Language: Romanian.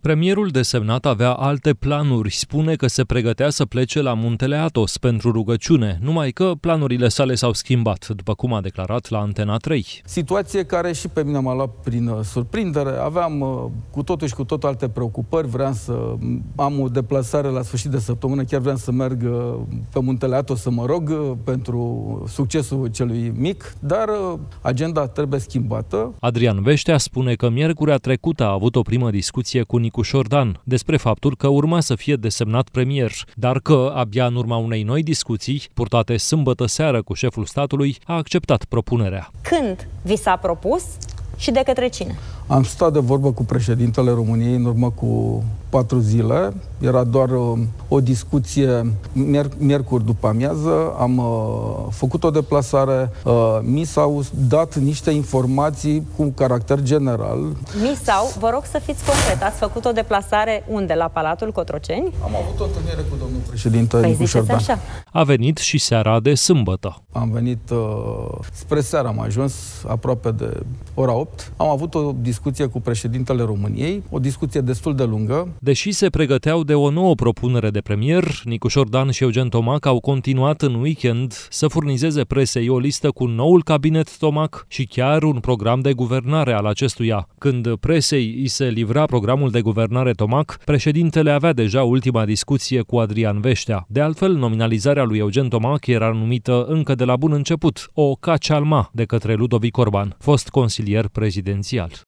Premierul desemnat avea alte planuri, spune că se pregătea să plece la Muntele Athos pentru rugăciune, numai că planurile sale s-au schimbat, după cum a declarat la Antena 3. Situație care și pe mine m-a luat prin surprindere. Aveam cu totul și cu totul alte preocupări, vreau să am o deplasare la sfârșit de săptămână, chiar vreau să merg pe Muntele Athos să mă rog pentru succesul celui mic, dar agenda trebuie schimbată. Adrian Veștea spune că miercurea trecută a avut o primă discuție cu Nicu Șordan despre faptul că urma să fie desemnat premier, dar că, abia în urma unei noi discuții, purtate sâmbătă seară cu șeful statului, a acceptat propunerea. Când vi s-a propus și de către cine? Am stat de vorbă cu președintele României în urmă cu 4 zile. Era doar o discuție miercuri după amiază. Am făcut o deplasare. Mi s-au dat niște informații cu caracter general. Vă rog să fiți concret. Ați făcut o deplasare unde? La Palatul Cotroceni? Am avut o întâlnire cu domnul președinte Nicu Șordan. Așa. A venit și seara de sâmbătă. Am venit spre seara, am ajuns aproape de ora 8. Am avut o discuție cu președintele României, o discuție destul de lungă. Deși se pregăteau de o nouă propunere de premier, Nicu Șordan și Eugen Tomac au continuat în weekend să furnizeze presei o listă cu noul cabinet Tomac și chiar un program de guvernare al acestuia. Când presei îi se livra programul de guvernare Tomac, președintele avea deja ultima discuție cu Adrian Veștea. De altfel, nominalizarea lui Eugen Tomac era numită încă de la bun început o cacealma de către Ludovic Orban, fost consilier prezidențial.